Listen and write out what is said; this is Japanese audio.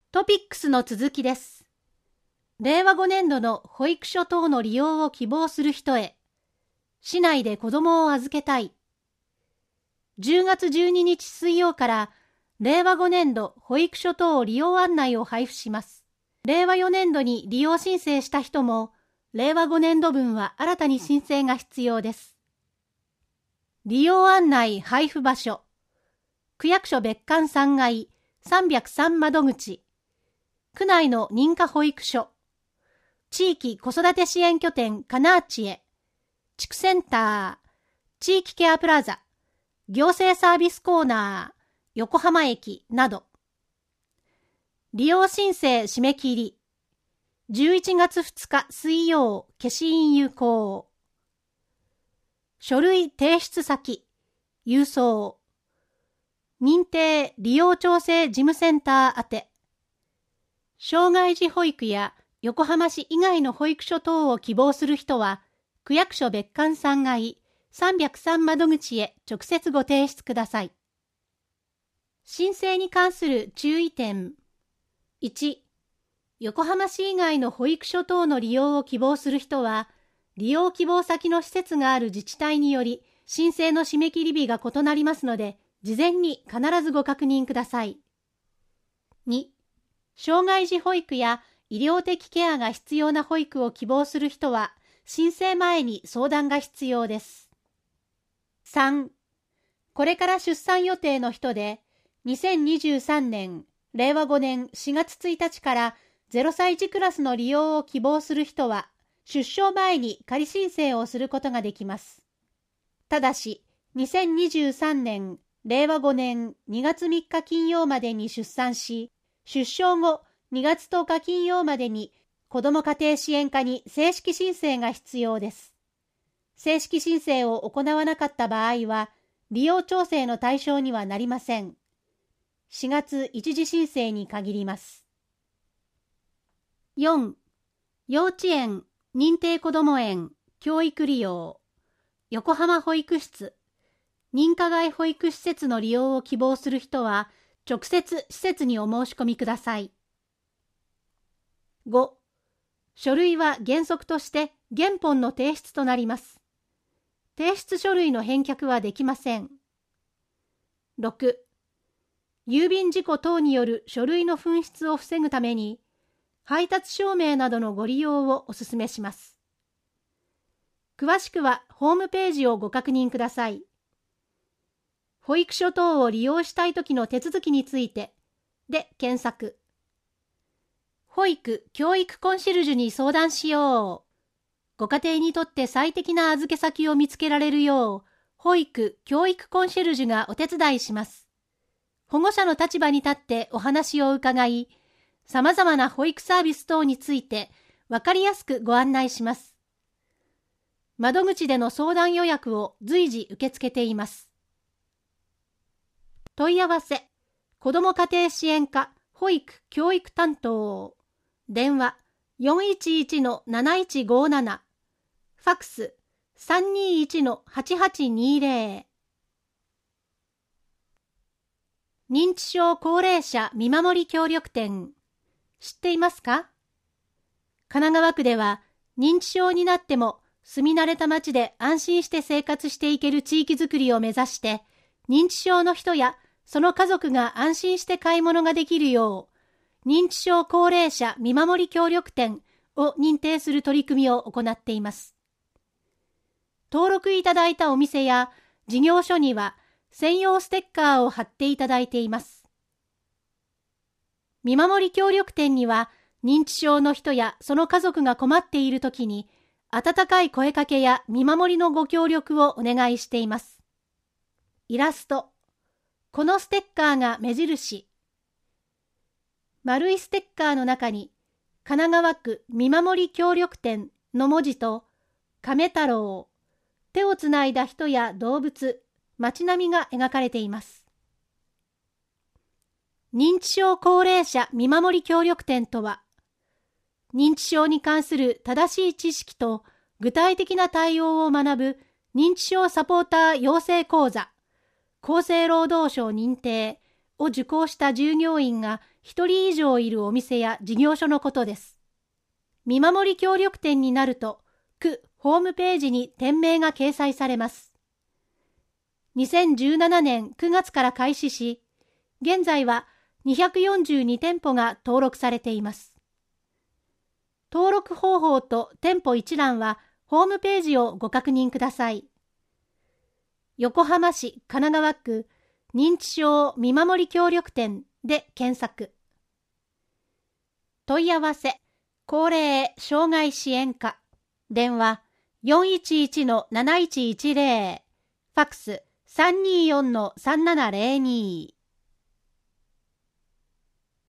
トピックスの続きです。令和5年度の保育所等の利用を希望する人へ、市内で子どもを預けたい。10月12日水曜から令和5年度保育所等利用案内を配布します。令和4年度に利用申請した人も、令和5年度分は新たに申請が必要です。利用案内配布場所、区役所別館3階303窓口、区内の認可保育所、地域子育て支援拠点カナーチへ、地区センター、地域ケアプラザ、行政サービスコーナー、横浜駅など。利用申請締め切り、11月2日水曜、消印有効。書類提出先、郵送。認定利用調整事務センター宛て。障害児保育や横浜市以外の保育所等を希望する人は、区役所別館3階303窓口へ直接ご提出ください。申請に関する注意点。1、横浜市以外の保育所等の利用を希望する人は、利用希望先の施設がある自治体により、申請の締め切り日が異なりますので、事前に必ずご確認ください。2、障害児保育や医療的ケアが必要な保育を希望する人は、申請前に相談が必要です。3、これから出産予定の人で、2023年、令和5年4月1日から0歳児クラスの利用を希望する人は、出生前に仮申請をすることができます。ただし、2023年、令和5年2月3日金曜までに出産し、出生後2月10日金曜までに子ども家庭支援課に正式申請が必要です。正式申請を行わなかった場合は、利用調整の対象にはなりません。4月一時申請に限ります。4、幼稚園、認定こども園、教育利用、横浜保育室、認可外保育施設の利用を希望する人は、直接施設にお申し込みください。5、書類は原則として原本の提出となります。提出書類の返却はできません。6、郵便事故等による書類の紛失を防ぐために、配達証明などのご利用をお勧めします。詳しくはホームページをご確認ください。保育所等を利用したいときの手続きについてで検索。保育・教育コンシェルジュに相談しよう。ご家庭にとって最適な預け先を見つけられるよう、保育・教育コンシェルジュがお手伝いします。保護者の立場に立ってお話を伺い、様々な保育サービス等について分かりやすくご案内します。窓口での相談予約を随時受け付けています。問い合わせ、子ども家庭支援課保育・教育担当、電話 411-7157、ファクス 321-8820。認知症高齢者見守り協力店、知っていますか？神奈川区では認知症になっても住み慣れた街で安心して生活していける地域づくりを目指して、認知症の人やその家族が安心して買い物ができるよう、認知症高齢者見守り協力店を認定する取り組みを行っています。登録いただいたお店や事業所には専用ステッカーを貼っていただいています。見守り協力店には、認知症の人やその家族が困っているときに、温かい声かけや見守りのご協力をお願いしています。イラスト、このステッカーが目印。丸いステッカーの中に、神奈川区見守り協力店の文字と、亀太郎、手をつないだ人や動物、街並みが描かれています。認知症高齢者見守り協力店とは、認知症に関する正しい知識と具体的な対応を学ぶ認知症サポーター養成講座、厚生労働省認定を受講した従業員が 1人以上いるお店や事業所のことです。見守り協力店になると、区ホームページに店名が掲載されます。2017年9月から開始し、現在は242店舗が登録されています。登録方法と店舗一覧はホームページをご確認ください。横浜市神奈川区認知症見守り協力店で検索。問い合わせ、高齢障害支援課、電話 411-7110、ファックス 324-3702